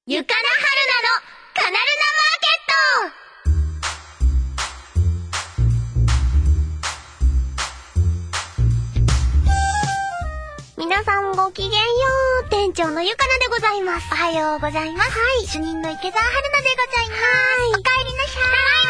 ゆかなはるなのカナルナマーケット。皆さんごきげんよう。店長のゆかなでございます。 おはようございます。 はい。 主任の池澤春菜でございます。 はい。 おかえりなさ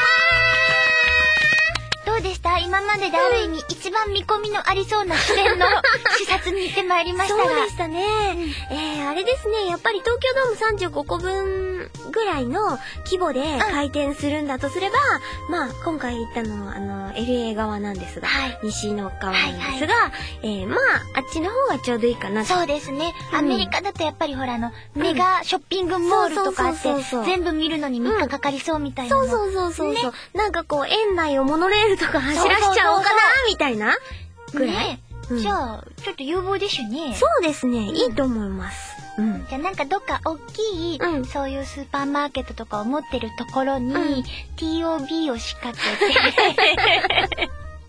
い。どうでした？今までである意味、一番見込みのありそうな視点の視察に行ってまいりましたが。 そうでしたね。あれですね、やっぱり東京ドーム35個分ぐらいの規模で開店するんだとすれば、まあ今回行ったのはLA 側なんですが、 はい、 西の側なんですが、まああっちの方がちょうどいいかなと。 そうですね。アメリカだとやっぱりほらメガショッピングモールとかあって、全部見るのに3日かかりそうみたいなの。 そう、ね、なんかこう園内をモノレールとか走らしちゃおうかなみたいなぐらい。 ね、じゃあちょっと有望でしょね。 そうですね、いいと思います。 じゃあなんかどっか大きい、そういうスーパーマーケットとかを持ってるところに、TOB を仕掛けて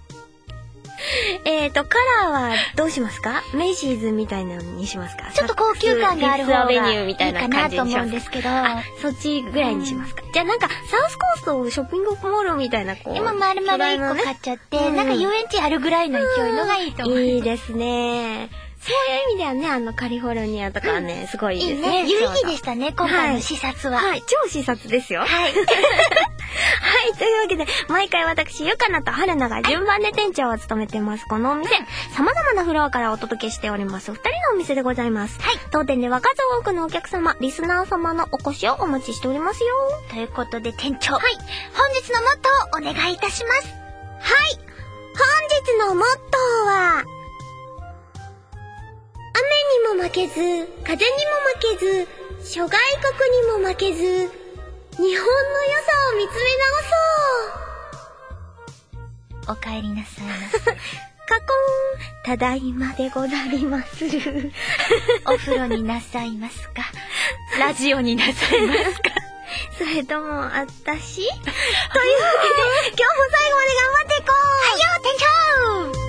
カラーはどうしますか？メイシーズみたいなのにしますか？ ちょっと高級感がある方がいいかなと思うんですけど。 そっちぐらいにしますか？じゃあなんかサウスコーストショッピングモールみたいな今丸々1個買っちゃって、なんか遊園地あるぐらいの勢いのがいいと思う。 いいですね。そういう意味ではね、カリフォルニアとかはね、すごいいいですね。 有意義でしたね、今回の視察は。 はい、超視察ですよ。はい。はい、というわけで、毎回私、ゆかなとはるなが順番で店長を務めてます。このお店、様々なフロアからお届けしております、二人のお店でございます。はい。当店では数多くのお客様、リスナー様のお越しをお待ちしておりますよ。 ということで、店長。はい。本日のモットーをお願いいたします。 はい。本日のモットーは、雨にも負けず、風にも負けず、諸外国にも負けず、日本の良さを見つめ直そう。お帰りなさいませ。 カコン、ただいまでござりまする。 お風呂になさいますか？ラジオになさいますか？ それとも、あったしというわけで、今日も最後まで頑張っていこう。 はいよ、店長！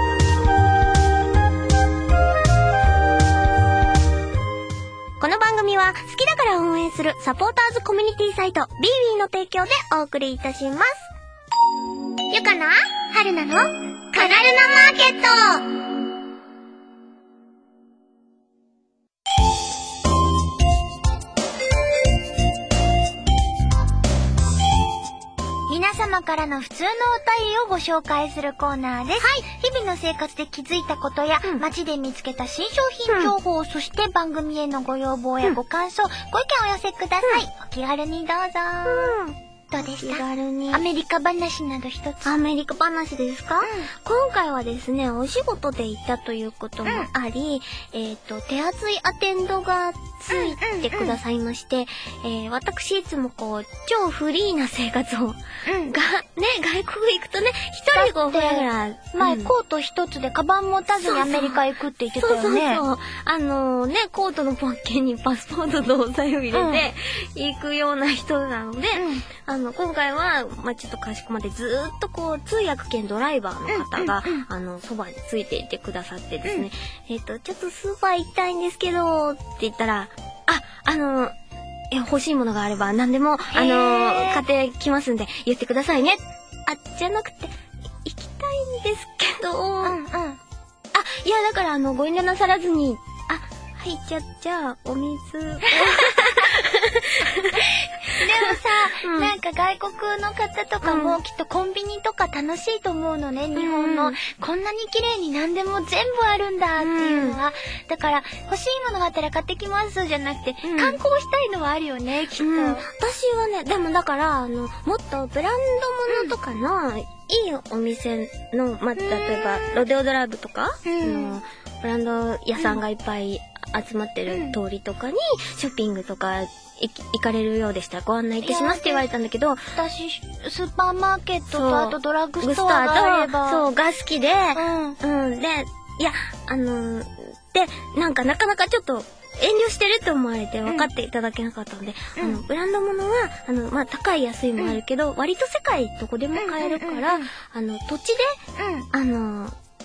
この番組は好きだから応援するサポーターズコミュニティサイトビービーの提供でお送りいたします。ゆかなはるなのカナルナマーケット。 皆様からの普通のお便りをご紹介するコーナーです。はい。日々の生活で気づいたことや、街で見つけた新商品情報、そして番組へのご要望やご感想、ご意見をお寄せください。お気軽にどうぞ。どうでした？ 気軽に。 アメリカ話など一つ。 アメリカ話ですか？今回はですね、お仕事で行ったということもあり、手厚いアテンドがついてくださいまして、私いつも超フリーな生活を、外国行くとね、一人でふらふら。 前コート一つでカバン持たずにアメリカ行くって言ってたよね。 そう。コートのポッケにパスポートとお財布入れて、行くような人なので、今回は、ちょっとかしこまってずーっと通訳兼ドライバーの方が、そばについていてくださってですね、ちょっとスーパー行きたいんですけど、って言ったら、欲しいものがあれば何でも、買ってきますんで、言ってくださいね。じゃなくて、行きたいんですけど、いや、だからご遠慮なさらずに、はい、じゃあ、お水を。 でもさ、なんか外国の方とかもきっとコンビニとか楽しいと思うのね、日本の。こんなに綺麗に何でも全部あるんだっていうのは。だから、欲しいものがあったら買ってきますじゃなくて、観光したいのはあるよね、きっと。 私はね、でもだから、もっとブランド物とかの、いいお店の、例えば、ロデオドライブとか、ブランド屋さんがいっぱい集まってる通りとかに、ショッピングとか行かれるようでしたらご案内いたしますって言われたんだけど、 私、スーパーマーケットとあとドラッグストアがあれば。 そう、が好きで、で、いや、なんかなかなかちょっと、遠慮してるって思われて分かっていただけなかったので、ブランド物は、高い安いもあるけど、割と世界どこでも買えるから、土地で、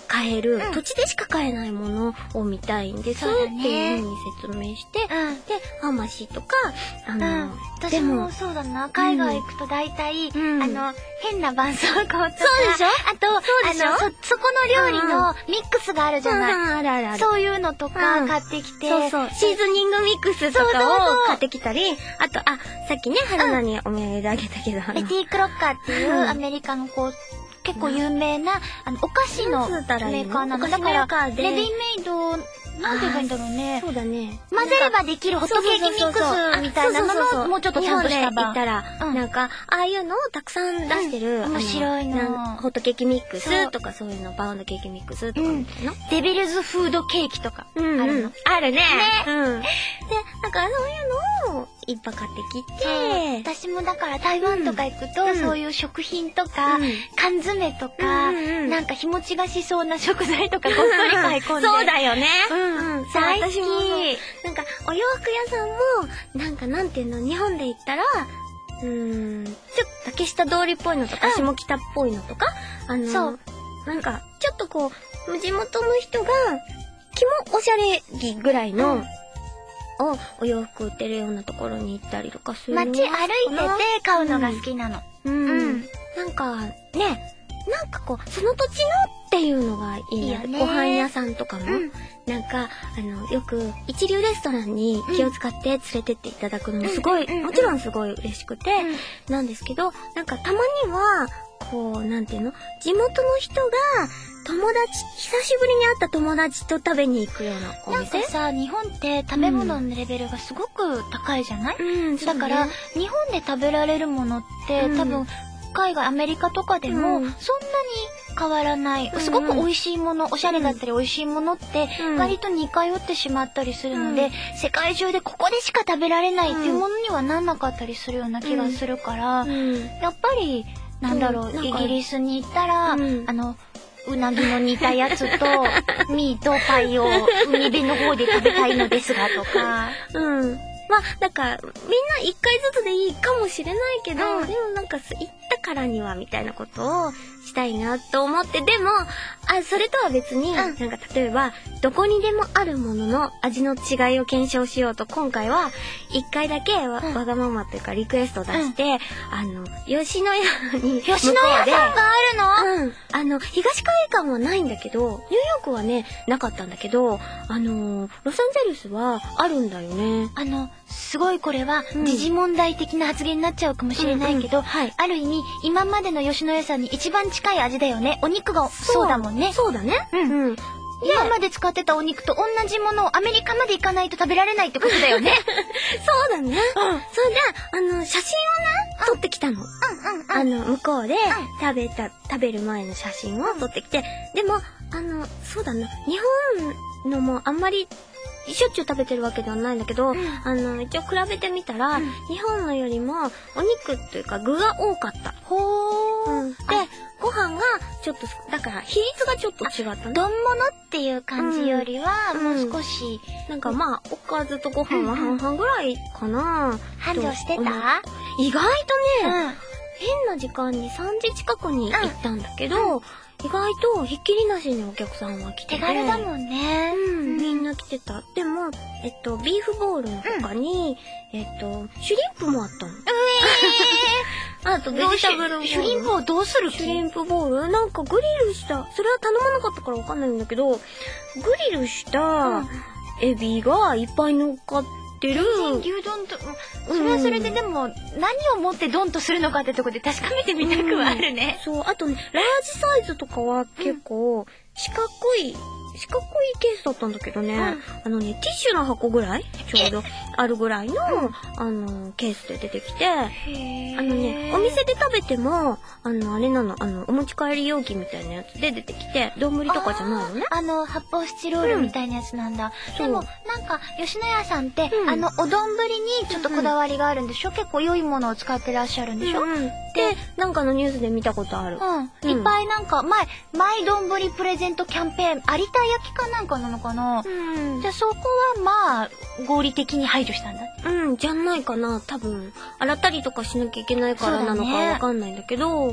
買える、土地でしか買えないものを見たいんですっていう風に説明して、で、ファーマシーとか、 私もそうだな、海外行くと大体、変な絆創膏とか、 そうでしょ？ あと、そこの料理のミックスがあるじゃない。 あるあるある。 そういうのとか買ってきて、 そうそう。シーズニングミックスとかを買ってきたり、あと、さっきね、春菜にお土産であげたけど、 ベティ・クロッカーっていうアメリカの結構有名な、お菓子のメーカーなの。だから、レディメイド、なんて言えばいいんだろうね。 そうだね。 混ぜればできるホットケーキミックスみたいなのの、もうちょっとちゃんとした版。 日本で言ったら、なんか、ああいうのをたくさん出してる。 面白いの。 ホットケーキミックスとかそういうの、パウンドケーキミックスとかみたいな。 デビルズフードケーキとか、あるの。 あるね。で、だからそういうのをいっぱい買ってきて、 私もだから台湾とか行くと、そういう食品とか、缶詰とか、なんか日持ちがしそうな食材とかごっそり買い込んで。 そうだよね。 大好き。 なんかお洋服屋さんも、なんかなんていうの、日本で言ったら、ちょっと竹下通りっぽいのとか、下北っぽいのとか、そう。なんか、ちょっとこう、地元の人が、気もおしゃれ着ぐらいの、お洋服売ってるようなところに行ったりとかするの。 街歩いてて買うのが好きなの。 なんか、ね、なんかこう、その土地のっていうのがいいよね。ご飯屋さんとかも。なんか、よく、一流レストランに気を使って連れてっていただくのもすごい、もちろんすごい嬉しくて、なんですけど、なんかたまには、こう、なんていうの？地元の人が、久しぶりに会った友達と食べに行くようなお店。 なんかさ、日本って食べ物のレベルがすごく高いじゃない？だから、日本で食べられるものって、多分、海外、アメリカとかでも、そんなに変わらない。すごく美味しいもの、おしゃれだったり美味しいものって、割と似通ってしまったりするので、世界中でここでしか食べられないっていうものにはなんなかったりするような気がするから、やっぱり、なんだろう、イギリスに行ったら、うなぎの煮たやつと、ミートパイを海辺の方で食べたいのですが、とか。 まあ、なんか、みんな一回ずつでいいかもしれないけど、でもなんか、行ったからにはみたいなことをしたいなと思って、でも、それとは別に、なんか例えば、どこにでもあるものの味の違いを検証しようと、今回は、一回だけわがままというかリクエストを出して、吉野家に、 吉野家さんがあるの？ 東海岸はないんだけど、ニューヨークはね、なかったんだけど、ロサンゼルスはあるんだよね。 すごいこれは、時事問題的な発言になっちゃうかもしれないけど、ある意味、今までの吉野家さんに一番近い味だよね。お肉がそうだもんね。 そうだね。 今まで使ってたお肉と同じものをアメリカまで行かないと食べられないってことだよね。 そうだね。それで、写真をね、撮ってきたの。向こうで、食べる前の写真を撮ってきて、でも、そうだな、日本のもあんまり、しょっちゅう食べてるわけではないんだけど、一応比べてみたら、日本のよりもお肉というか具が多かった。で、ご飯がちょっと、だから比率がちょっと違ったね。 丼物っていう感じよりは、もう少し、 なんかまあ、おかずとご飯は半々ぐらいかな。 繁盛してた？ 意外とね、変な時間に3時近くに行ったんだけど、意外とひっきりなしにお客さんは来てて。 手軽だもんね。 みんな来てた。でも、ビーフボールの他に、シュリンプもあったの。あと、ベジタブルボール。 シュリンプをどうする気？ シュリンプボールなんかグリルした、それは頼まなかったからわかんないんだけど、グリルしたエビがいっぱい乗っかってる。 牛丼と、それはそれででも、何をもってドンとするのかってとこで確かめてみたくはあるね。 そう、あとね、ラージサイズとかは結構、四角いケースだったんだけどね、ティッシュの箱ぐらいちょうどあるぐらいの、ケースで出てきて、お店で食べても、あれなの、お持ち帰り容器みたいなやつで出てきて、丼とかじゃないのね。 発泡スチロールみたいなやつなんだ。でも、なんか、吉野家さんって、お丼にちょっとこだわりがあるんでしょ？結構良いものを使ってらっしゃるんでしょ？ で、なんかのニュースで見たことある。 いっぱいなんか、マイ丼プレゼントキャンペーン、有田焼きかなんかなのかな？じゃあそこはまあ、合理的に排除したんだ。 じゃないかな、多分。洗ったりとかしなきゃいけないからなのかわかんないんだけど、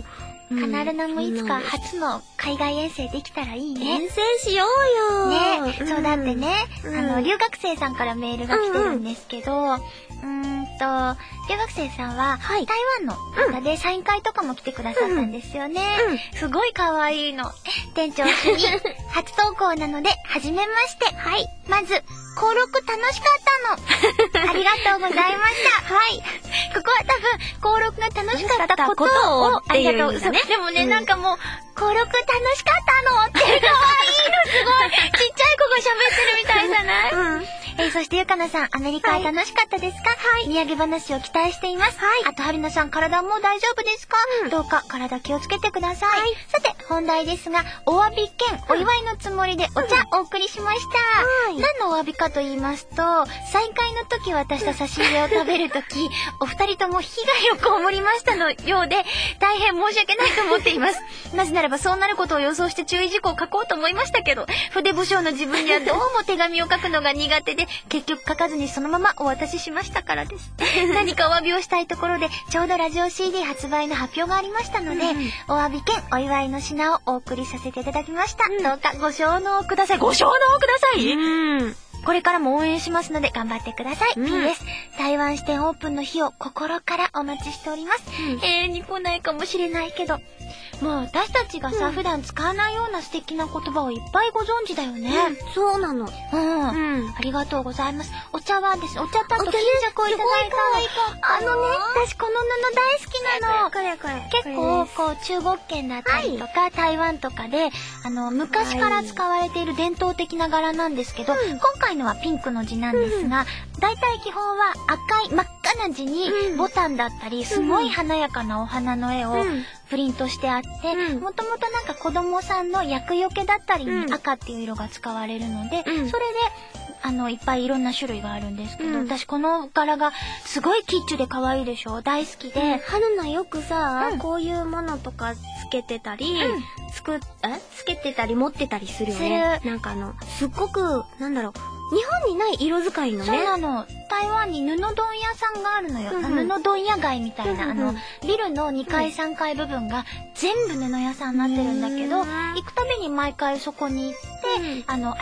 カナルナもいつか初の海外遠征できたらいいね。 遠征しようよ。 ね、そうだってね、留学生さんからメールが来てるんですけど、留学生さんは、台湾の方でサイン会とかも来てくださったんですよね。すごい可愛いの。店長主に初投稿なので、はじめまして。はい。まず、登録楽しかったの。ありがとうございました。はい。ここは多分、登録が楽しかったことを、ありがとう。そうでもね、なんかもう、登録楽しかったのって可愛いのすごい。ちっちゃい子が喋ってるみたいじゃない？そしてゆかなさん、アメリカは楽しかったですか？はい。土産話を期待しています。はい。あと、はるなさん、体も大丈夫ですか？どうか体気をつけてください。はい。さて、本題ですが、お詫び兼お祝いのつもりでお茶お送りしました。はい。何のお詫びかと言いますと、再会の時渡した差し入れを食べる時、お二人とも被害を被りましたのようで、大変申し訳ないと思っています。なぜならばそうなることを予想して注意事項を書こうと思いましたけど、筆不詳の自分にはどうも手紙を書くのが苦手で、結局書かずにそのままお渡ししましたからです。何かお詫びをしたいところで、ちょうどラジオ CD 発売の発表がありましたので、お詫び兼お祝いの品をお送りさせていただきました。どうかご承納ください。ご承納ください。これからも応援しますので頑張ってください。PS、台湾支店オープンの日を心からお待ちしております。永遠に来ないかもしれないけど、もう私たちがさ、普段使わないような素敵な言葉をいっぱいご存知だよね。 そうなの。 ありがとうございます。お茶はですね、お茶とあと巾着をいただいた。私この布大好きなの。結構こう中国圏だったりとか、台湾とかで昔から使われている伝統的な柄なんですけど、今回のはピンクの字なんですが、だいたい基本は赤い真っ赤な字にボタンだったり、すごい華やかなお花の絵をプリントしてあって、もともとなんか子供さんの厄除けだったりに赤っていう色が使われるので、それでいっぱいいろんな種類があるんですけど、私この柄がすごいキッチュで可愛いでしょ？大好きで。 はるなよくさ、こういうものとかつけてたり、つけてたり持ってたりするよね。なんかすっごく、なんだろう、日本にない色使いのね。 そうなの。台湾に布問屋さんがあるのよ。布問屋街みたいな、ビルの2階3階部分が全部布屋さんになってるんだけど、行くたびに毎回そこに行って、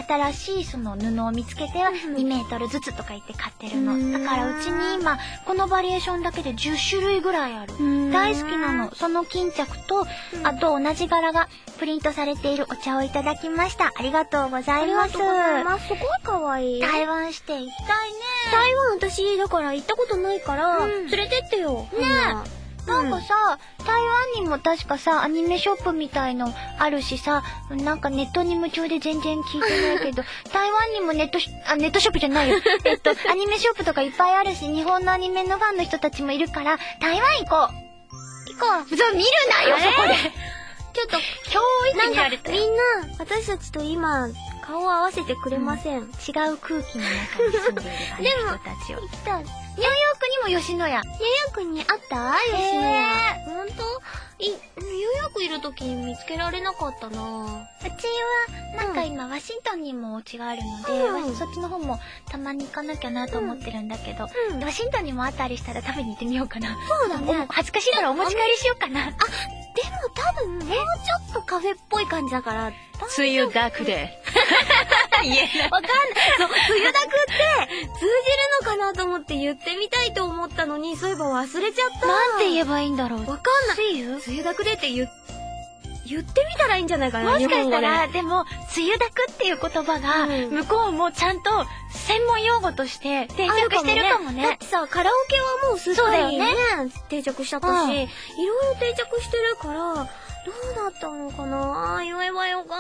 新しいその布を見つけては2メートルずつとか言って買ってるの。だからうちに今、このバリエーションだけで10種類ぐらいある。大好きなの。その巾着と、あと同じ柄がプリントされているお茶をいただきました。ありがとうございます。 すごい可愛い。 台湾支店行きたいね。 台湾私だから行ったことないから、連れてってよ。 ねえ。なんかさ、台湾にも確かさ、アニメショップみたいのあるしさ、なんかネットに夢中で全然聞いてないけど、台湾にもネットショップじゃないよ。アニメショップとかいっぱいあるし、日本のアニメのファンの人たちもいるから、台湾行こう。そう、見るなよ、そこで。 ちょっと、 教育にやれたよ。 みんな、私たちと今、顔を合わせてくれません。 違う空気の中に住んでいる人たちを。 行きたい。 ニューヨークにも吉野家。 ニューヨークにあった吉野家。ほんと？ニューヨークいるときに見つけられなかったな。 うちは、なんか今、ワシントンにもお家があるので、そっちの方もたまに行かなきゃなと思ってるんだけど、ワシントンにもあったりしたら食べに行ってみようかな。 そうだね。 恥ずかしいからお持ち帰りしようかな。 でも多分、もうちょっとカフェっぽい感じだから、 梅雨だくで。 言えない。わかんない。そう、梅雨だくって通じるのかなと思って言ってみたいと思ったのに、そういえば忘れちゃった。 なんて言えばいいんだろう。 わかんない。梅雨だくでって言ってみたらいいんじゃないかな。 もしかしたら、でも、梅雨だくっていう言葉が、向こうもちゃんと専門用語として定着してるかもね。 だってさ、カラオケはもうすっかりね、定着しちゃったし、いろいろ定着してるから、どうなったのかな。言えばよかった。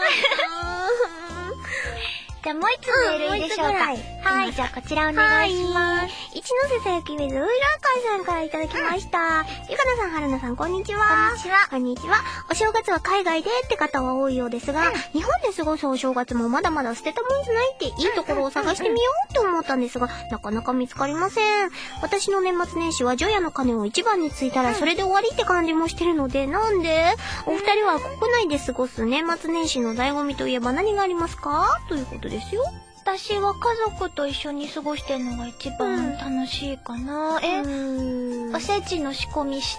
じゃあもう一つメールいいでしょうか。はい、じゃあこちらお願いします。 一ノ瀬さゆきめずうらかいさんからいただきました。ゆかなさん、はるなさん、こんにちは。こんにちは。お正月は海外でって方は多いようですが、日本で過ごすお正月もまだまだ捨てたもんじゃないっていいところを探してみようと思ったんですが、なかなか見つかりません。私の年末年始は除夜の鐘を一番についたらそれで終わりって感じもしてるので、なんでお二人は国内で過ごす年末年始の醍醐味といえば何がありますかということですよ。 私は家族と一緒に過ごしてるのが一番楽しいかな。おせちの仕込みして、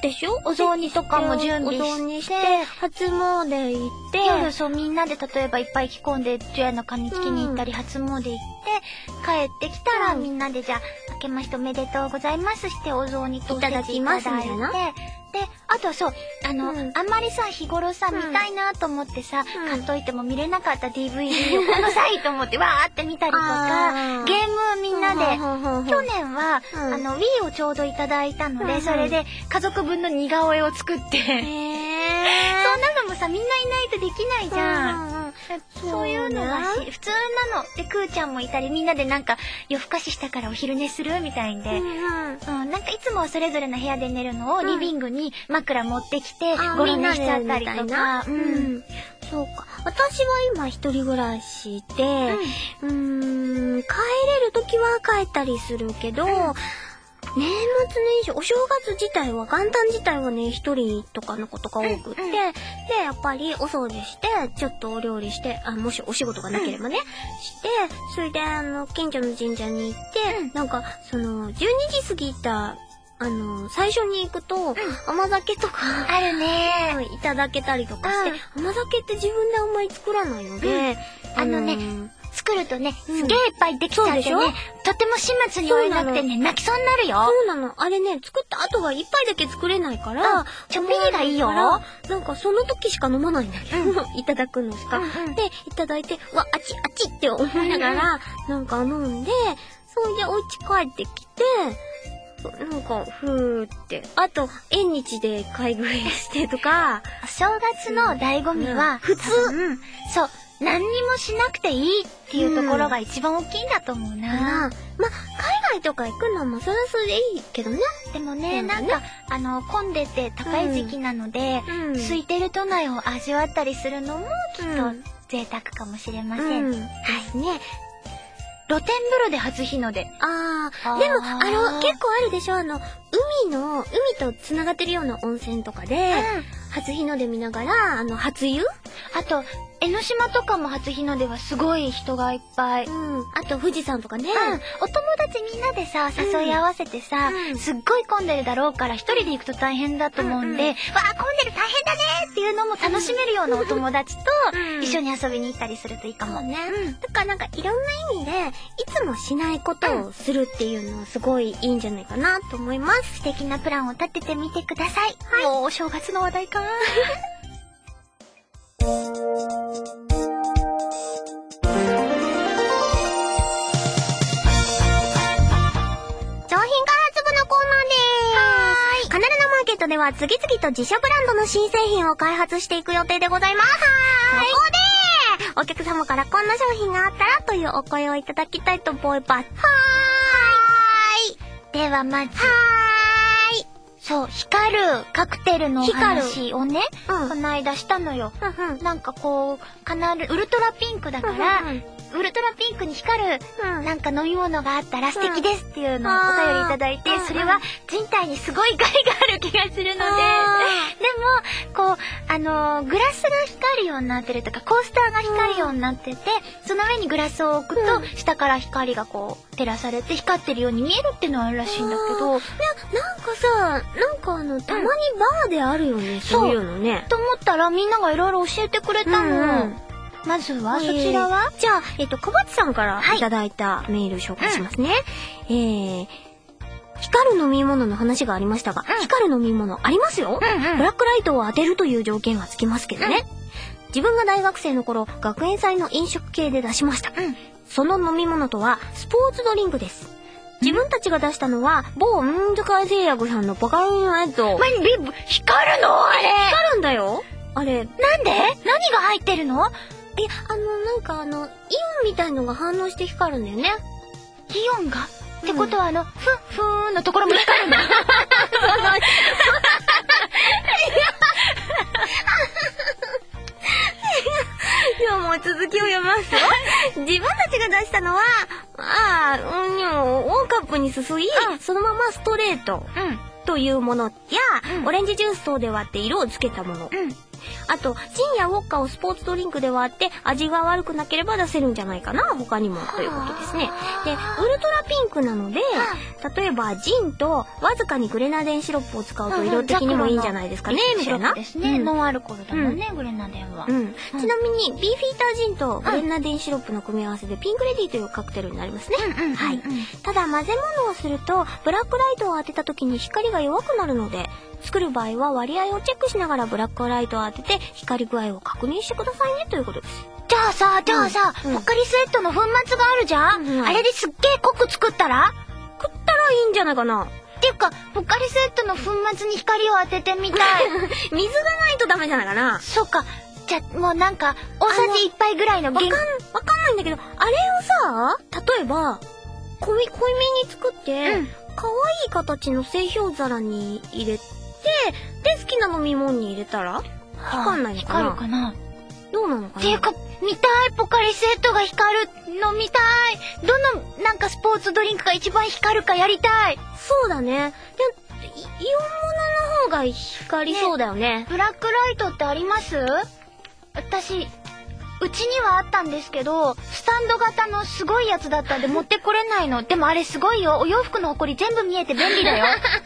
でしょ？ お雑煮とかも準備して、 初詣行って、 夜そうみんなで例えばいっぱい着込んで除夜の鐘つきに行ったり、初詣行って、帰ってきたらみんなでじゃあ、明けましておめでとうございますして、お雑煮とおせちいただいて、で、あとそう、あんまりさ、日頃さ、見たいなと思ってさ、買っといても見れなかった DVD をこの際と思ってわーって見たりとか、ゲームみんなで、去年は、Wii をちょうどいただいたので、それで家族分の似顔絵を作って、そんなのもさ、みんないないとできないじゃん。そういうのが普通なの。で、くーちゃんもいたり、みんなでなんか夜更かししたからお昼寝するみたいんで、なんかいつもはそれぞれの部屋で寝るのをリビングに枕持ってきて、ゴロ寝しちゃったりとか。 そうか。私は今一人暮らしで、帰れる時は帰ったりするけど、年末年始、お正月自体は、元旦自体はね、一人とかのことが多くって、で、やっぱりお掃除して、ちょっとお料理して、もしお仕事がなければね、して、それで近所の神社に行って、なんか、12時過ぎた、最初に行くと、甘酒とか、 あるねいただけたりとかして、甘酒って自分であんまり作らないので、 作るとね、すげえいっぱいできちゃってね、とても始末に追えなくてね、泣きそうになるよ。 そうなの。あれね、作った後は一杯だけ作れないから、 ちょびりがいいよ。 なんかその時しか飲まないんだけど、いただくのしか。で、いただいて、あちあちって思いながら、なんか飲んで、それでお家帰ってきて、なんか、ふーって。あと、縁日で買い食いしてとか。 正月の醍醐味は、普通。そう。何にもしなくていいっていうところが一番大きいんだと思うな。 まあ、海外とか行くのもそれはそれでいいけどね。 でもね、なんか、混んでて高い時期なので、空いてる都内を味わったりするのも、きっと贅沢かもしれません。はいね。露天風呂で初日の出。 でも、結構あるでしょ海と繋がってるような温泉とかで、初日の出見ながら、初湯？ あと、江ノ島とかも初日の出はすごい人がいっぱい。 あと富士山とかね。 お友達みんなでさ、誘い合わせてさ、すっごい混んでるだろうから一人で行くと大変だと思うんで、わあ、混んでる大変だねっていうのも楽しめるようなお友達と一緒に遊びに行ったりするといいかも。 ね。だからなんかいろんな意味で、いつもしないことをするっていうのはすごいいいんじゃないかなと思います。 素敵なプランを立ててみてください。もうお正月の話題か。商品開発部のコーナーでーす。カナルナマーケットでは次々と自社ブランドの新製品を開発していく予定でございます。そこでお客様からこんな商品があったらというお声をいただきたいと思います。ではまずそう、光るカクテルの話をね、この間したのよ。なんかこう、ウルトラピンクだから、ウルトラピンクに光る、なんか飲み物があったら素敵ですっていうのをお便りいただいて、それは人体にすごい害がある気がするので、でも、こう、グラスが光るようになってるとか、コースターが光るようになってて、その上にグラスを置くと、下から光がこう、照らされて光ってるように見えるっていうのはあるらしいんだけど、 なんかさ、たまにバーであるよね、そういうのね。 と思ったらみんながいろいろ教えてくれたの。まずは、そちらはじゃあ、小鉢さんからいただいたメール紹介しますね。光る飲み物の話がありましたが、光る飲み物ありますよ。ブラックライトを当てるという条件がつきますけどね。自分が大学生の頃、学園祭の飲食系で出しました。その飲み物とは、スポーツドリンクです。自分たちが出したのは、某使い製薬さんのバカリのやつを。 光るのあれ光るんだよあれ。 なんで？何が入ってるの？ なんかイオンみたいのが反応して光るんだよね。 イオンが？ってことはふーんのところも光るの？ ではもう続きを読みますよ。自分たちが出したのは、オーカップに注ぎ、そのままストレートというものや、オレンジジュース等で割って色をつけたもの。 あと、ジンやウォッカをスポーツドリンクで割って味が悪くなければ出せるんじゃないかな、他にも、ということですね。で、ウルトラピンクなので、例えばジンとわずかにグレナデンシロップを使うと色的にもいいんじゃないですかね、みたいな。 ですね。ノンアルコールだもんね、グレナデンは。 ちなみに、ビーフィータージンとグレナデンシロップの組み合わせでピンクレディーというカクテルになりますね。はい。ただ、混ぜ物をすると、ブラックライトを当てた時に光が弱くなるので、作る場合は割合をチェックしながらブラックライトを当てて光具合を確認してくださいねということです。 じゃあさ、ポカリスエットの粉末があるじゃん、あれですっげー濃く作ったらいいんじゃないかな。 っていうか、ポカリスエットの粉末に光を当ててみたい。 水がないとダメじゃないかな。 そっか。じゃあ、もうなんか、大さじ1杯ぐらいのわかんないんだけど、あれをさ、例えば、濃いめに作って、可愛い形の製氷皿に入れて、で、好きな飲み物に入れたら光んないのかな。 光るかな。 どうなのかな。 っていうか、見たい、ポカリスエットが光るの見たい。どの、なんかスポーツドリンクが一番光るかやりたい。 そうだね。でも、イオンモノの方が光りそうだよね。 ブラックライトってあります？私、うちにはあったんですけど、スタンド型のすごいやつだったんで持ってこれないの。でもあれすごいよ。お洋服のほこり全部見えて便利だよ。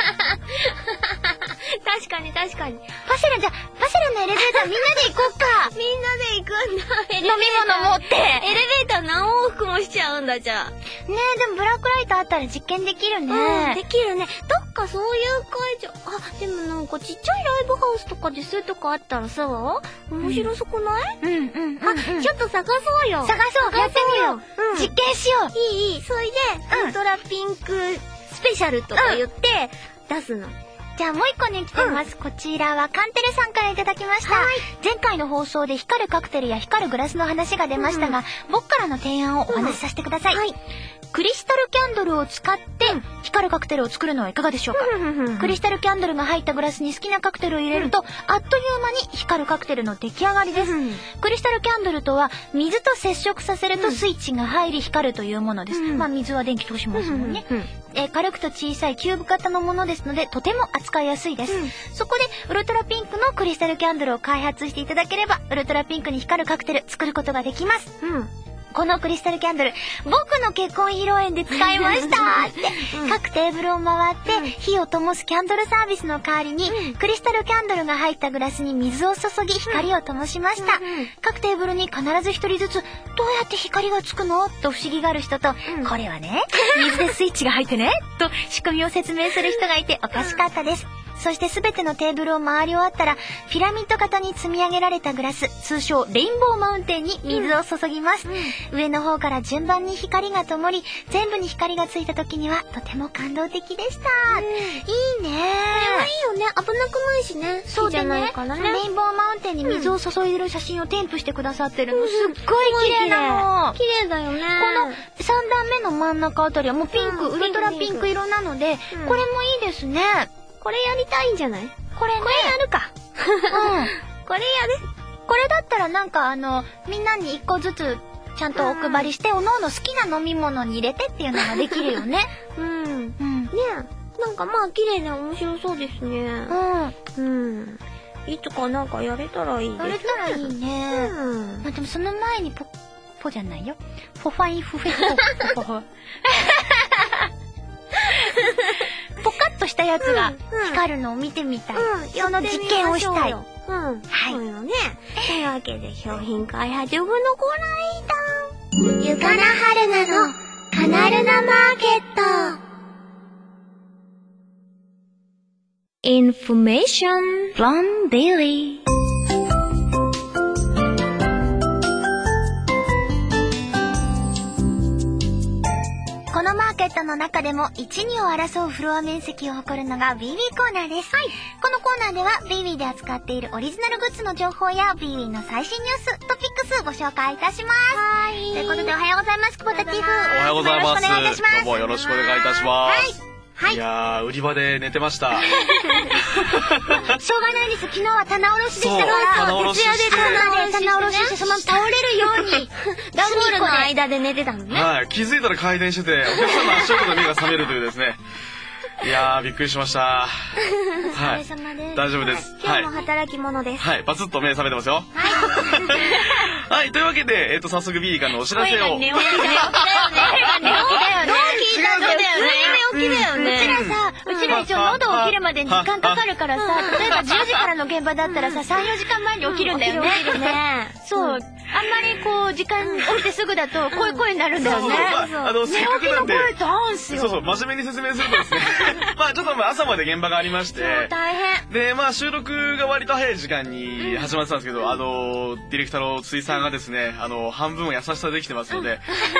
確かに。 パセラのエレベーターみんなで行こっか。 みんなで行くんだ。 飲み物持って。 エレベーター何往復もしちゃうんだじゃあ。 ねえ、でもブラックライトあったら実験できるね。 できるね。どっかそういう会場、でもなんかちっちゃいライブハウスとかでそういうとこあったらさ、面白そくない？ちょっと探そうよ。 やってみよう。実験しよう。 いい。それで、ウルトラピンクスペシャルとか言って出すの。 じゃあもう一個ね来てます、こちらはカンテレさんからいただきました。前回の放送で光るカクテルや光るグラスの話が出ましたが、僕からの提案をお話しさせてください。クリスタルキャンドルを使って光るカクテルを作るのはいかがでしょうか。クリスタルキャンドルが入ったグラスに好きなカクテルを入れると、あっという間に光るカクテルの出来上がりです。クリスタルキャンドルとは水と接触させるとスイッチが入り光るというものです。まあ水は電気通しますもんね。軽くと小さいキューブ型のものですのでとても扱いやすいです。そこでウルトラピンクのクリスタルキャンドルを開発していただければウルトラピンクに光るカクテル作ることができます。このクリスタルキャンドル、僕の結婚披露宴で使いましたって、各テーブルを回って火を灯すキャンドルサービスの代わりに、クリスタルキャンドルが入ったグラスに水を注ぎ光を灯しました。各テーブルに必ず一人ずつ、どうやって光がつくのと不思議がある人と、これはね、水でスイッチが入ってね、と仕組みを説明する人がいておかしかったです。そしてすべてのテーブルを回り終わったら、ピラミッド型に積み上げられたグラス、通称レインボーマウンテンに水を注ぎます。上の方から順番に光が灯り、全部に光がついた時にはとても感動的でした。いいね。これはいいよね。危なくないしね。 そうでね、レインボーマウンテンに水を注いでる写真を添付してくださってるの、すっごい綺麗なの。 綺麗だよね。 この3段目の真ん中あたりはもうピンク、ウルトラピンク色なので、これもいいですね。 これやりたいんじゃない？ これやるか。これやる？ これだったらなんかみんなに1個ずつちゃんとお配りして、おのおの好きな飲み物に入れてっていうのができるよね。 ねえ。なんかまあ綺麗で面白そうですね。いつかなんかやれたらいいですね。 やれたらいいね。まあでもその前にポじゃないよ。ポファイフフェポポ。ポカッとしたやつが光るのを見てみたい。その実験をしたい。はい。 そうよね。というわけで商品開発部のコーナーゆかなはるなのカナルナマーケット。 Information from Billy。 このマーケットの中でも1、2を争うフロア面積を誇るのが BB コーナーです。このコーナーでは BB で扱っているオリジナルグッズの情報や BB の最新ニュース、トピックスご紹介いたします。ということでおはようございます、久保田ティフ。 おはようございます。 よろしくお願いいたします。 どうもよろしくお願いいたします。 はい。 いやー、売り場で寝てました。 しょうがないです。昨日は棚卸しでしたから、徹夜で棚卸しして、その倒れるように、 ダブルの間で寝てたのね。 はい。気づいたら回転してて、お客さんの足音で目が覚めるというですね。 いやー、びっくりしました。 お疲れ様です。 大丈夫です。 今日も働き者です。 はい、バツッと目覚めてますよ。はい、というわけで、早速 B からのお知らせを。 寝起きだよね。寝起きだよね。どう聞いたんだよね。 寝起きだよね。 うちら一応喉起きるまでに時間かかるからさ、例えば10時からの現場だったらさ、3、4時間前に起きるんだよね。 起きるね。 そう。あんまりこう、時間起きてすぐだと、こういう声になるんだよね。 せっかくなんで。 寝起きの声ダンスよ。 そうそう、真面目に説明するとですね。ちょっと朝まで現場がありまして。 大変。 で、収録が割と早い時間に始まってたんですけど、ディレクターの辻さんがですね、半分優しさできてますので、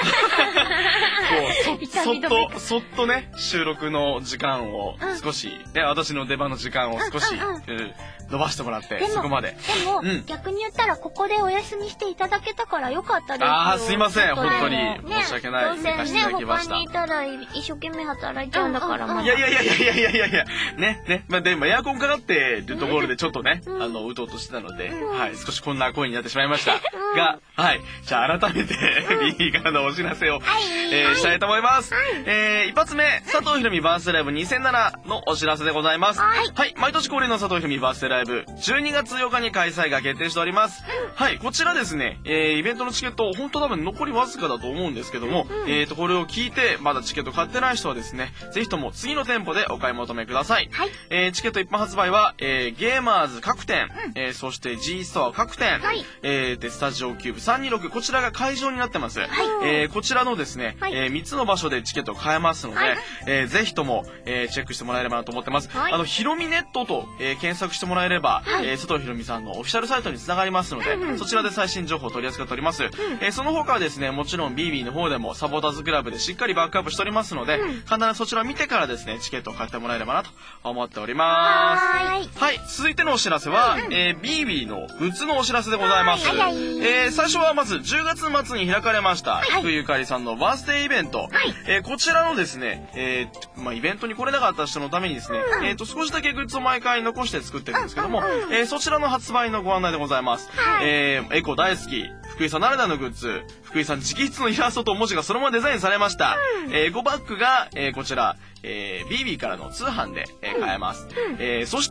そっとね、収録の時間を少し、私の出番の時間を少し、伸ばしてもらって、そこまで。 でも、逆に言ったらここでお休みしていただけたからよかったですよ。 ああ、すいません、本当に。申し訳ない。 どうせね、他にいたら一生懸命働いちゃうんだから、 いや。ね。でもエアコンかかってるところでちょっとね、うとうとしてたので、はい、少しこんな声になってしまいました。が、はい、じゃあ改めて、B からのお知らせを、したいと思います。一発目、佐藤ひろみバースデーライブ2007のお知らせでございます。はい、毎年恒例の佐藤ひろみバースデーライブ、12月8日に開催が決定しております。はい、こちらですね、イベントのチケット、本当多分残りわずかだと思うんですけども、これを聞いて、まだチケット買ってない人はですね、ぜひとも次の店舗でお買い求めください。はい、チケット一般発売は、ゲーマーズ各店、そして G ストア各店、で、スタジオキューブ326、こちらが会場になってます。こちらのですね、3つの場所でチケットを買えますので、ぜひとも、チェックしてもらえればなと思ってます。ひろみネットと、検索してもらえれば、佐藤ひろみさんのオフィシャルサイトに繋がりますので、そちらで最新情報を取り扱っております。その他はですね、もちろん BB の方でもサポーターズクラブでしっかりバックアップしておりますので、必ずそちらを見てからですね、チケットを買ってもらえればなと思っております。はい、続いてのお知らせは、BB のグッズのお知らせでございます。最初はまず10月末に開かれました、福井ゆかりさんのバースデーイベント。こちらのですね、イベントに来れなかった人のためにですね、少しだけグッズを毎回残して作ってるんですけども、そちらの発売のご案内でございます。エコ大好き、福井さんならではのグッズ、福井さん直筆のイラストと文字がそのままデザインされました。エコバッグが、こちら、BB からの通販で、買えます。そして、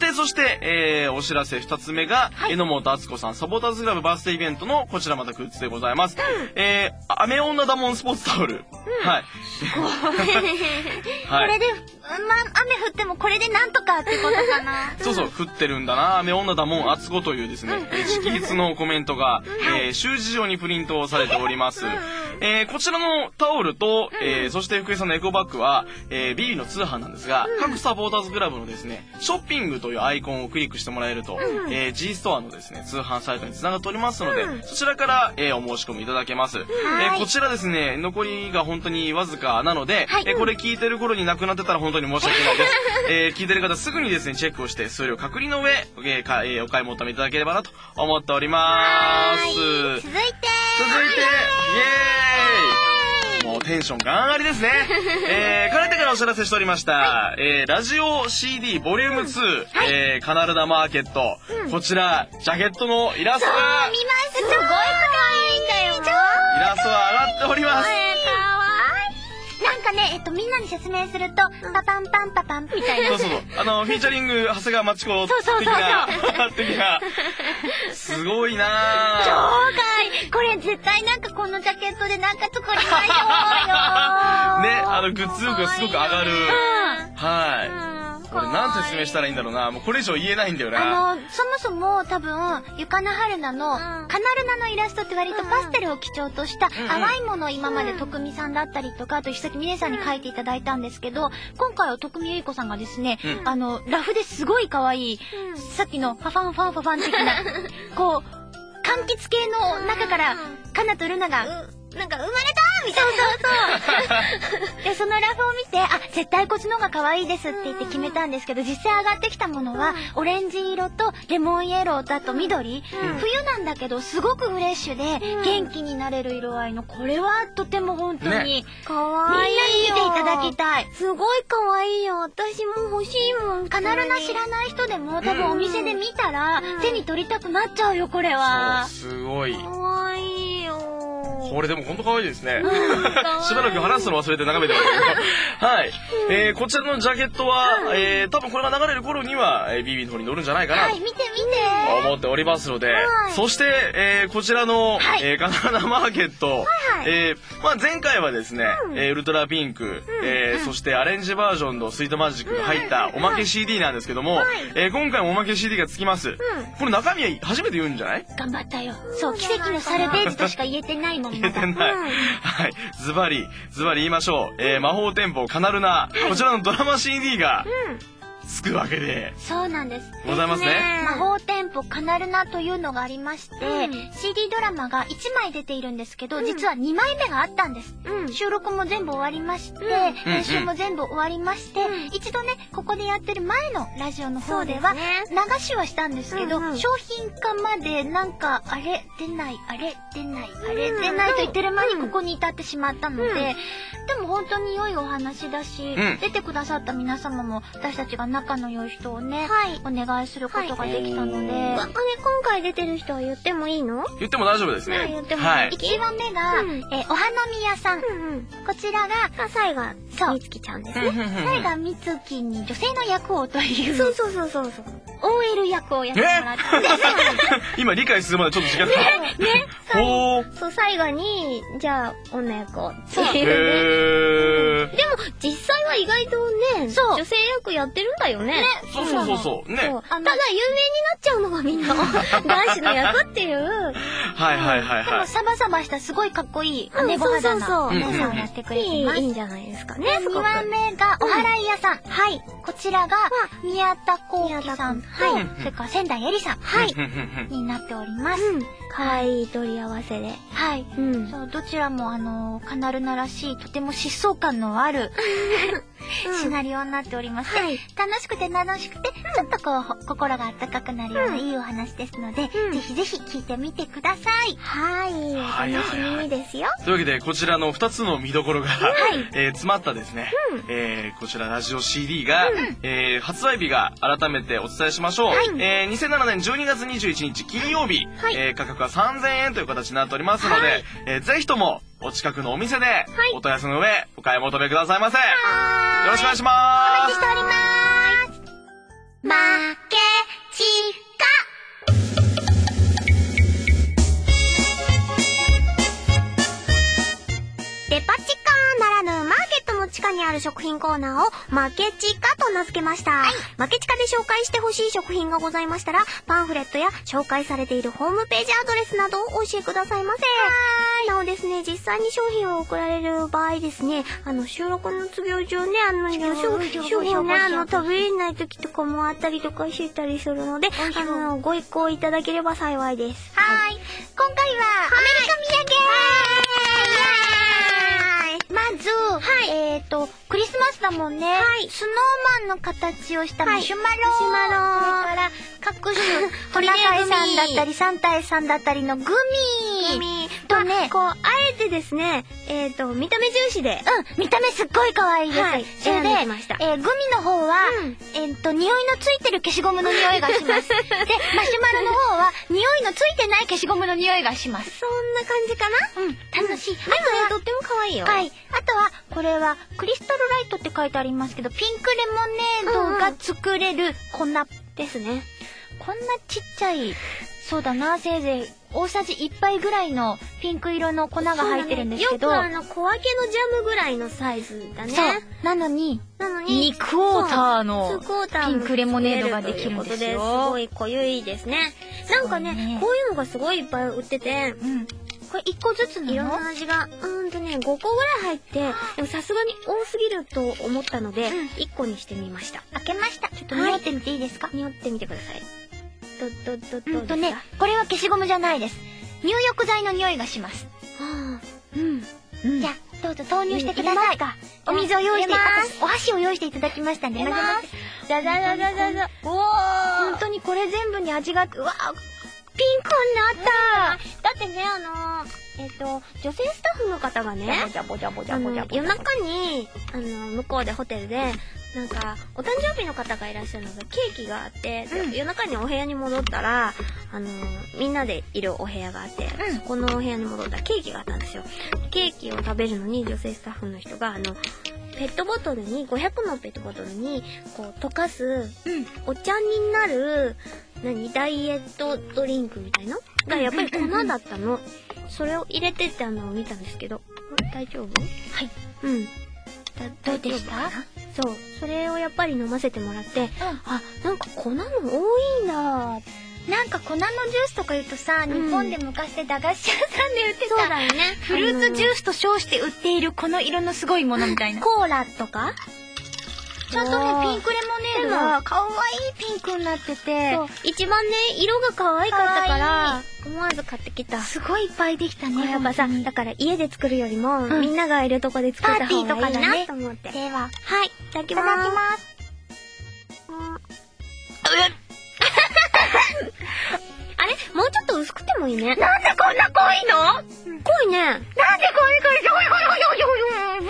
お知らせ2つ目が、榎本敦子さんサポーターズクラブバースデーイベントのこちらまたグッズでございます。雨女ダモンスポーツタオル。はい。 これで、雨降ってもこれでなんとかってことかな。 そう、降ってるんだな。雨女ダモン敦子というですね、直筆のコメントが、習字上にプリントされております。こちらのタオルと、そして福井さんのエコバッグは、BB の通販なんですが、各サポーターズクラブのですね、ショッピングというアイコンをクリックしてもらえると、G ストアのですね、通販サイトに繋がっておりますので、そちらから、お申し込みいただけます。こちらですね、残りが本当にわずかなので、これ聞いてる頃になくなってたら本当に申し訳ないです。聞いてる方すぐにですね、チェックをして数量確認の上、お買い求めいただければなと思っております。 続いて、 イエーイ、もうテンションガン上がりですね。かねてからお知らせしておりました、ラジオ CD ボリューム2、カナルダマーケット、こちらジャケットのイラストが見ます。すごい可愛いんだよ。 イラストが上がっております。 なんかね、みんなに説明すると、パパンパンパパンみたいな。 そう、フィーチャリング、長谷川町子的な、すごいなぁ。 超可愛い。これ絶対なんかこのジャケットでなんか作りましょうよ。 ね、グッズ力がすごく上がる。はい。これなんて説明したらいいんだろうな。もうこれ以上言えないんだよな。 そもそも多分、ゆかなはるなの、カナルナのイラストって割とパステルを基調とした淡いものを今まで徳美さんだったりとか、あと石崎美玲さんに描いていただいたんですけど、今回は徳美由衣子さんがですね、ラフですごい可愛い、さっきのファファンファンファファン的な、こう、柑橘系の中から、カナとルナが、なんか生まれたみたいな。そう。で、そのラフを見て、絶対こっちの方が可愛いですって言って決めたんですけど、実際上がってきたものは、オレンジ色とレモンイエローとあと緑。冬なんだけど、すごくフレッシュで、元気になれる色合いの、これはとても本当に、 可愛いよ。 みんなに見ていただきたい。 すごい可愛いよ。私も欲しいもん。 カナルナ知らない人でも、多分お店で見たら、手に取りたくなっちゃうよ、これは。 そう、すごい。 可愛いよ。 これでもほんと可愛いですね。しばらく話すの忘れて眺めてましたけど。はい。こちらのジャケットは、多分これが流れる頃には、BB の方に乗るんじゃないかなと。 見て思っておりますので、そして、こちらの、カナダマーケット、前回はですね、ウルトラピンク、そしてアレンジバージョンのスイートマジックが入ったおまけ CD なんですけども、今回もおまけ CD がつきます。これ中身初めて言うんじゃない？ 頑張ったよ。そう、奇跡のサルベージとしか言えてないもん。 言えてない。はい。ズバリ言いましょう。魔法店舗カナルナ、こちらのドラマ CD が、つくわけで。 そうなんです。 ございますね。 魔法店舗カナルナというのがありまして、CD ドラマが1枚出ているんですけど、実は2枚目があったんです。収録も全部終わりまして、編集も全部終わりまして、一度ね、ここでやってる前のラジオの方では、流しはしたんですけど、商品化までなんか、あれ出ないと言ってる間にここに至ってしまったので、でも本当に良いお話だし、出てくださった皆様も私たちが仲の良い人をね、お願いすることができたので、 今回出てる人は言ってもいいの？ 言っても大丈夫ですね。 言ってもいい。 1話目が、お花見屋さん。こちらが、 サイガみつきちゃんですね。 サイガみつきに女性の役をという。 そう。 OL 役をやってもらったんです。 今理解するまでちょっと時間が。 そう、サイガに、じゃあ、女役をっていうね。でも、実際は意外とね、女性役やってるんだよね。 そう。ね。 ただ、有名になっちゃうのがみんな、男子の役っていう。 はい。 でも、サバサバしたすごいかっこいい、姉御肌な皆さんをやってくれてます。 いいんじゃないですかね。 2話目が、お祓い屋さん。こちらが、宮田幸喜さんと、それから仙台絵里さん。になっております。 かわいい取り合わせで。 そう、どちらもカナルナらしい、とても疾走感のある、シナリオになっておりまして、楽しくて、ちょっとこう、心が温かくなるようないいお話ですので、ぜひぜひ聞いてみてください。 お楽しみですよ。 というわけで、こちらの2つの見どころが、詰まったですね、こちらラジオ CD が、発売日が改めてお伝えしましょう。2007年12月21日金曜日、価格は3000円という形になっておりますので、ぜひともお近くのお店でお問い合わせの上お買い求めくださいませ。よろしくお願いします。 お待ちしております。負けちか。 デパ地下ならぬマーケットの地下にある食品コーナーを負け地下と名付けました。負け地下で紹介してほしい食品がございましたら、パンフレットや紹介されているホームページアドレスなどをお教えくださいませ。なおですね、実際に商品を送られる場合ですね、収録の都合上ね、商品をね、食べれない時とかもあったりとかしてたりするので、ご一行いただければ幸いです。 今回は、アメリカ土産まず、クリスマスだもんね。スノーマンの形をしたマシュマロ。それから各種トナカイさんだったりサンタイさんだったりのグミとね、 あえてですね、見た目重視で。 見た目すっごい可愛いです。それで、グミの方は、匂いのついてる消しゴムの匂いがします。で、マシュマロの方は、匂いのついてない消しゴムの匂いがします。 そんな感じかな？ 楽しい。 あととっても可愛いよ。 あとは、これは、クリスタルライトって書いてありますけど、ピンクレモネードが作れる粉ですね。こんなちっちゃい、そうだな、せいぜい大さじ1杯ぐらいのピンク色の粉が入ってるんですけど。 よく小分けのジャムぐらいのサイズだね。 そう。なのに、2クォーターのピンクレモネードができるんですよ。 すごい濃ゆいですね。なんかね、こういうのがすごいいっぱい売ってて、 これ1個ずつなの？ いろんな味が、5個ぐらい入って、でもさすがに多すぎると思ったので、1個にしてみました。 開けました。ちょっと匂ってみていいですか？ 匂ってみてください。 これは消しゴムじゃないです。入浴剤の匂いがします。じゃあ、どうぞ投入してください。お水を用意して、お箸を用意していただきましたんで、混ぜます。 じゃじゃじゃじゃじゃじゃ。 本当にこれ全部に味が、うわ、ピンクになった。 だってね、女性スタッフの方がね、夜中に、向こうでホテルで、 なんか、お誕生日の方がいらっしゃるので、ケーキがあって、で夜中にお部屋に戻ったら、みんなでいるお部屋があって、そこのお部屋に戻ったらケーキがあったんですよ。ケーキを食べるのに女性スタッフの人が、ペットボトルに、500のペットボトルに、こう、溶かす、お茶になる、ダイエットドリンクみたいなが、やっぱり粉だったの。それを入れてって見たんですけど、大丈夫？ はい。 うん。 どうでした？ そう。それをやっぱり飲ませてもらって、あ、なんか粉の多いんだ。 なんか粉のジュースとか言うとさ、日本で昔で駄菓子屋さんで売ってた、 そうだよね。 フルーツジュースと称して売っているこの色のすごいものみたいな。 コーラとかちゃんとね、ピンクレモネードは可愛いピンクになってて、 そう、一番ね、色が可愛かったから、思わず買ってきた。 すごいいっぱいできたね。 これやっぱさ、だから家で作るよりも、みんながいるとこで作った方がいいなと思って。 では、 はい、いただきます。いただきます。あれもうちょっと薄くてもいいね。 なんでこんな濃いの？ 濃いね。 なんで濃い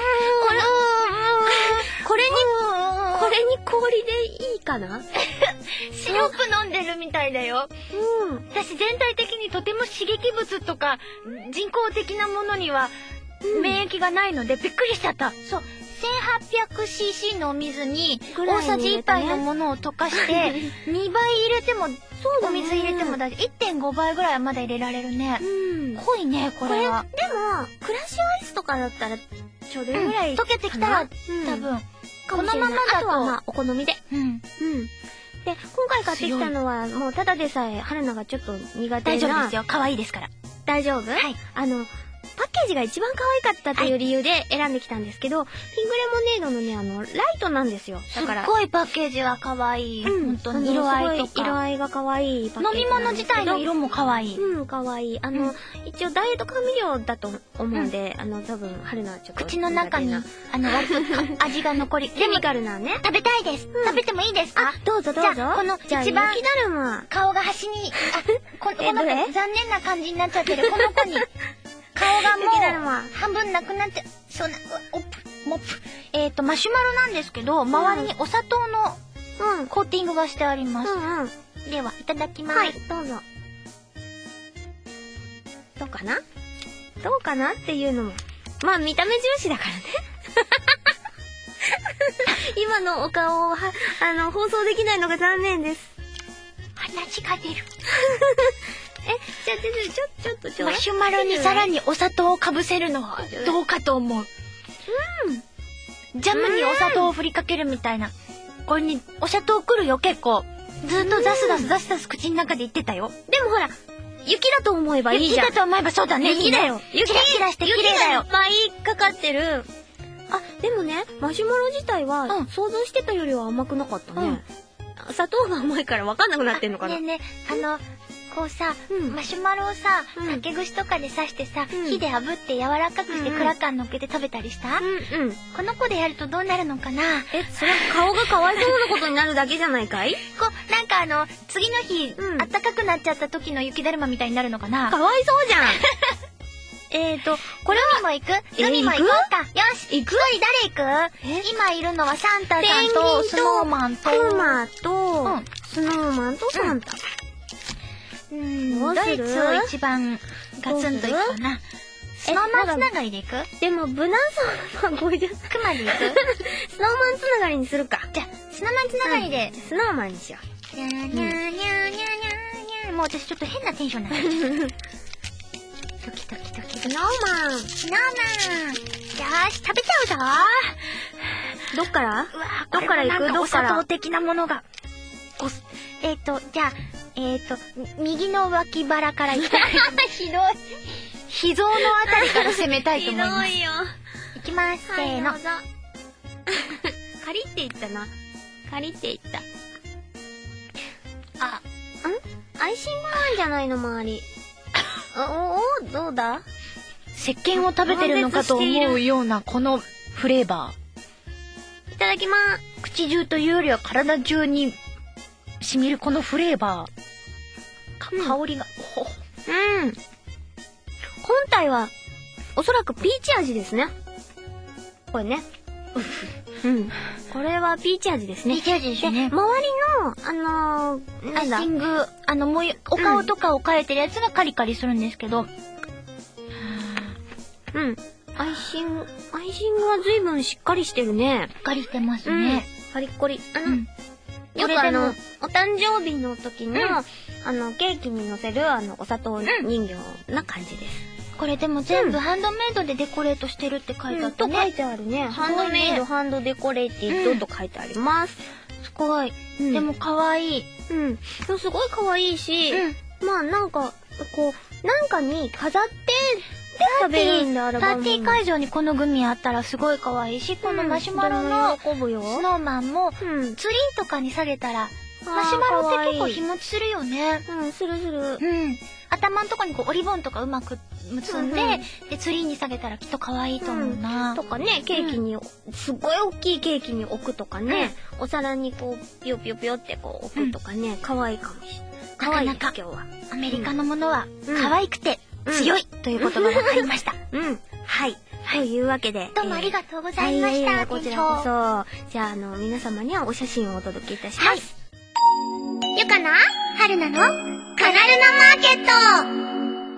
これに氷でいいかな？ シロップ飲んでるみたいだよ。私全体的にとても刺激物とか人工的なものには免疫がないのでびっくりしちゃった。そう。1800cc のお水に大さじ1杯のものを溶かして2倍入れてもお水入れても大丈夫。1.5 倍ぐらいはまだ入れられるね。濃いねこれは。 でもクラッシュアイスとかだったらちょうどいいぐらい溶けてきたら多分このままだと、 あとはまあお好みで。で、今回買ってきたのはもうただでさえ春菜がちょっと苦手な。 大丈夫ですよ。可愛いですから。 大丈夫？はい。パッケージが一番可愛かったという理由で選んできたんですけど、ピンクレモネードのね、ライトなんですよ。だから。 すっごいパッケージは可愛い。本当に色合いとか。 色合いが可愛いパッケージ。 飲み物自体の色も可愛い。 可愛い。一応ダイエット甘味料だと思うんで、多分、春菜はちょっと。 口の中に、割と味が残り。 ケミカルなね。 食べたいです。食べてもいいですか？ どうぞどうぞ。 じゃあ、この一番、 雪だるま。 顔が端に、この残念な感じになっちゃってるこの子に。顔がもう半分なくなって、そうな、モップ。マシュマロなんですけど、周りにお砂糖のコーティングがしてあります。では、いただきます。 はい、どうぞ。どうかな？どうかなっていうのも。まあ、見た目重視だからね。今のお顔を放送できないのが残念です。 鼻血が出る。 じゃあ、ちょっとマシュマロにさらにお砂糖をかぶせるのはどうかと思う。ジャムにお砂糖を振りかけるみたいな。これにお砂糖くるよ結構。ずっとザスダス口の中で言ってたよ。 でもほら、雪だと思えばいいじゃん。 雪だと思えばそうだね。 雪だよ。 キラキラして綺麗だよ。 いっぱいかかってる。でもね、マシュマロ自体は想像してたよりは甘くなかったね。砂糖が甘いから分かんなくなってんのかな。 ねこうさ、マシュマロをさ、竹串とかで刺してさ、火で炙って柔らかくしてクラッカー乗っけて食べたりした？この子でやるとどうなるのかな？ それ顔がかわいそうなことになるだけじゃないかい？ なんか次の日、あったかくなっちゃった時の雪だるまみたいになるのかな？ かわいそうじゃん。 これ海も行く？海も行こうか。よし、行く？誰行く？今いるのはサンタさんとスノーマンとクマとスノーマンとサンタ。 どいつを一番ガツンといくかな。スノーマンつながりでいく？ でも無難そうな声じゃん。 クマでいく？ スノーマンつながりにするか。 じゃあスノーマンつながりでスノーマンにしよう。 にゃーにゃーにゃーにゃーにゃー。もう私ちょっと変なテンションになってる。ドキドキドキ。 スノーマン。 よーし、食べちゃうぞー。 どっからどっから行く？お砂糖的なものが。じゃあ、右の脇腹から行きたい。ひどい。膝のあたりから攻めたいと思います。 ひどいよ。 いきます。せーの。 カリっていったな。カリっていった。アイシングなんじゃないの周り。どうだ？ 石鹸を食べてるのかと思うようなこのフレーバー。いただきまーす。 口中というよりは体中に染みるこのフレーバー。香りが。 本体はおそらくピーチ味ですね。これね。 これはピーチ味ですね。 ピーチ味ですね。 で、周りの、 アイシング、お顔とかを描いてるやつがカリカリするんですけど。 アイシングは随分しっかりしてるね。 しっかりしてますね。 カリッコリ。よくお誕生日の時の、ケーキに乗せる、お砂糖人形な感じです。 これでも全部ハンドメイドでデコレートしてるって書いてあったね。 と書いてあるね。ハンドメイド、ハンドデコレーティッドと書いてあります。 すごい。でも可愛い。 すごい可愛いし、まあなんか、なんかに飾って、食べるんだ、 パーティー会場にこのグミあったらすごい可愛いし、このマシュマロのスノーマンも、ツリーとかに下げたら、マシュマロって結構日持ちするよね。 する。 頭のとこにおリボンとかうまく結んで、で、ツリーに下げたらきっと可愛いと思うな。 とかね、ケーキに、すごい大きいケーキに置くとかね、お皿にこう、ぴよぴよぴよってこう置くとかね、可愛いかもしれない。可愛いです、今日は。 アメリカのものは、可愛くて、強いということが分かりました。 はい。というわけで。 どうもありがとうございました。 こちらこそ。じゃあ、皆様にはお写真をお届けいたします。 ゆかなはるなのカラルナマーケット。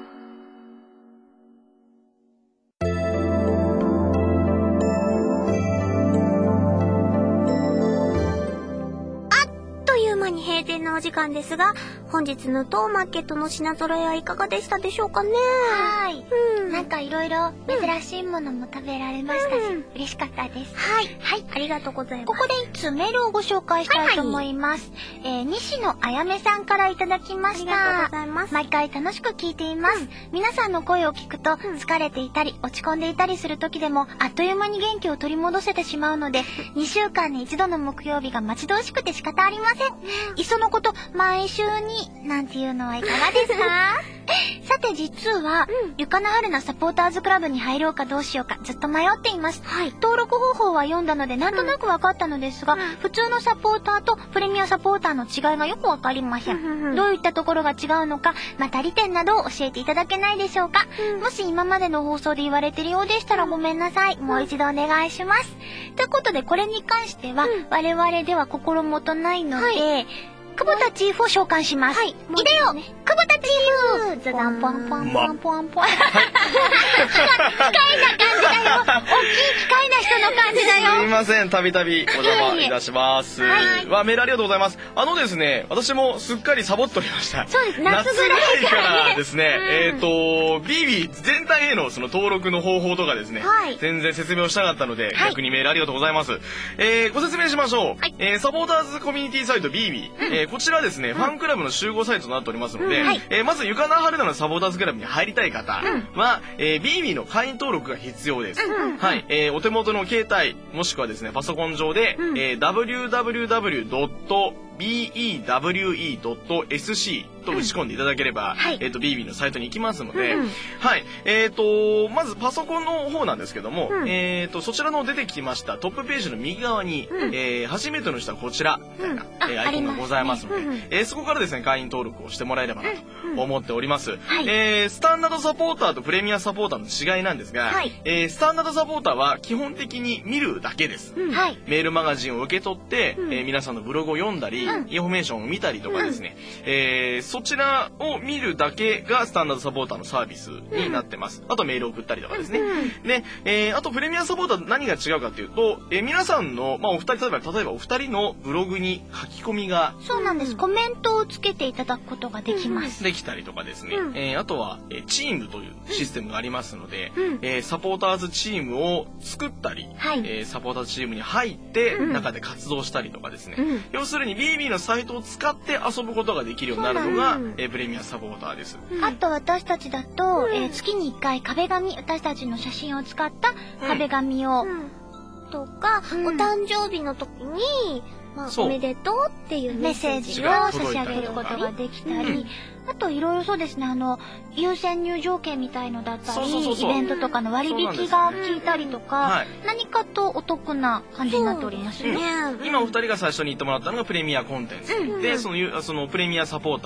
に閉店のお時間ですが、本日の当マーケットの品揃えはいかがでしたでしょうかね。 はい。なんかいろいろ珍しいものも食べられましたし、嬉しかったです。 はい。ありがとうございます。 ここで一通メールをご紹介したいと思います。西野あやめさんからいただきました。 ありがとうございます。 毎回楽しく聞いています。皆さんの声を聞くと、疲れていたり落ち込んでいたりする時でも、あっという間に元気を取り戻せてしまうので、2週間に一度の木曜日が待ち遠しくて仕方ありません。いっそのこと毎週になんていうのはいかがですか？さて実は、ゆかなはるなサポーターズクラブに入ろうかどうしようかずっと迷っています。登録方法は読んだのでなんとなく分かったのですが、普通のサポーターとプレミアサポーターの違いがよく分かりません。どういったところが違うのか、また利点などを教えていただけないでしょうか。もし今までの放送で言われているようでしたらごめんなさい。もう一度お願いします。ということでこれに関しては、我々では心もとないので、久保田チーフを召喚します。いでよ、久保田チーフ。ザザンポンポンポンポンポン。機械な感じだよ。大きい機械な人の感じだよ。 すいません、たびたびお邪魔いたします。メールありがとうございます。ですね、私もすっかりサボっておりました。 そうです、夏ぐらいからですね、BB 全体へのその登録の方法とかですね、全然説明をしたかったので、逆にメールありがとうございます。ご説明しましょう。サポーターズコミュニティサイト BB。こちらですね、ファンクラブの集合サイトとなっておりますので、まずゆかなはるなのサポーターズクラブに入りたい方は、BB の会員登録が必要です。お手元の携帯、もしくはですね、パソコン上で、www.bewe.sc と打ち込んでいただければ、BB のサイトに行きますので、まずパソコンの方なんですけども、そちらの出てきましたトップページの右側に、初めての人はこちら、みたいな、アイコンがございますので、そこからですね、会員登録をしてもらえればなと思っております。スタンダードサポーターとプレミアサポーターの違いなんですが、スタンダードサポーターは基本的に見るだけです。メールマガジンを受け取って、皆さんのブログを読んだり、インフォメーションを見たりとかですね、そちらを見るだけがスタンダードサポーターのサービスになってます。あとメールを送ったりとかですね。で、あとプレミアサポーターと何が違うかというと、皆さんの、お二人、例えばお二人のブログに書き込みが、 そうなんです。コメントをつけていただくことができます。 できたりとかですね。あとは、チームというシステムがありますので、サポーターズチームを作ったり、サポーターズチームに入って中で活動したりとかですね。要するに BB のサイトを使って遊ぶことができるようになるのが、プレミアサポーターです。 あと私たちだと、月に1回壁紙、私たちの写真を使った壁紙を、 とか、お誕生日の時に、おめでとうっていうメッセージを差し上げることができたり、あといろいろそうですね、優先入場券みたいのだったり、イベントとかの割引が効いたりとか、何かとお得な感じになっておりますね。 今お二人が最初に言ってもらったのがプレミアコンテンツで、そのプレミアサポーターに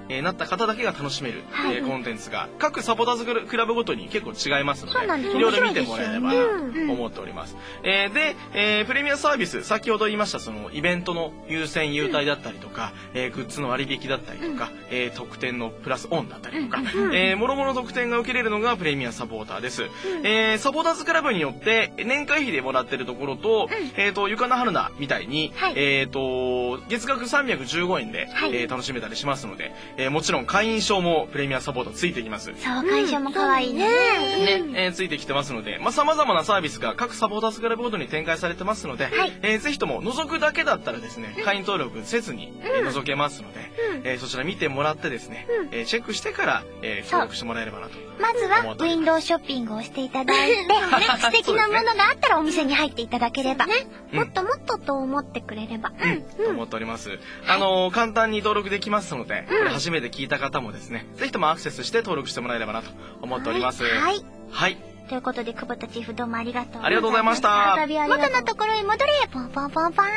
なった方だけが楽しめる、 はいコンテンツが各サポーターズクラブごとに結構違いますので、 そうなんですいろいろ見てもらえればな面白いですよねと思っております。で、プレミアサービス、先ほど言いましたそのイベントの優先優待だったりとか、グッズの割引だったりとか、特典のプラスオンだったりとか、もろもろ特典が受けれるのがプレミアサポーターです。サポーターズクラブによって年会費でもらってるところと、ゆかなはるなみたいに、 はい月額315円で、 はい楽しめたりしますので、もちろん会員証もプレミアサポーターついてきます。 そう、会社も可愛いね。 ね、ついてきてますので、様々なサービスが各サポーターズクラブごとに展開されてますので、 はいぜひとも覗くだけだったらですね、会員登録せずに、覗けますので、そちら見てもらってですね、チェックしてから、登録してもらえればなと。 まずはウィンドウショッピングをしていただいて、素敵なものがあったらお店に入っていただければ。 もっともっとと思ってくれれば。 と思っております。簡単に登録できますので、これ初めて聞いた方もですね、ぜひともアクセスして登録してもらえればなと思っております。 はい。 はい。 ということで、久保田チーフどうもありがとう。 ありがとうございました元のところへ戻れ、ポンポンポンポン。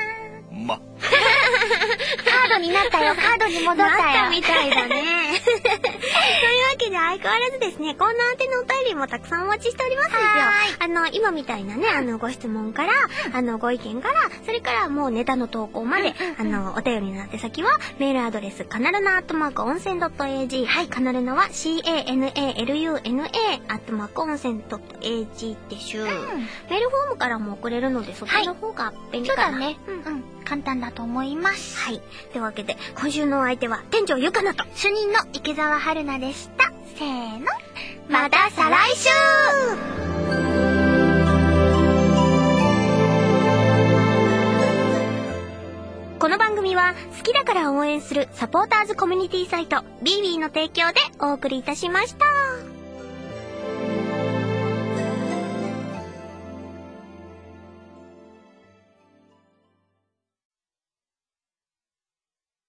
カードになったよ、カードに戻ったよ。 なったみたいだね。というわけで相変わらずですね、コーナー宛てのお便りもたくさんお待ちしておりますですよ。今みたいなね、ご質問から、ご意見から、それからもうネタの投稿まで、お便りの宛先は、メールアドレス、カナルナ温泉.ag、はい、カナルナは CANALUNA、温泉.ag でしゅ。メールフォームからも送れるので、そっちの方が便利かな。 そうだね。簡単だと思います。 はい。というわけで、今週のお相手は、店長ゆかなと、 主任の池澤春菜でした。せーの。また再来週。 この番組は好きだから応援するサポーターズコミュニティサイト BB の提供でお送りいたしました。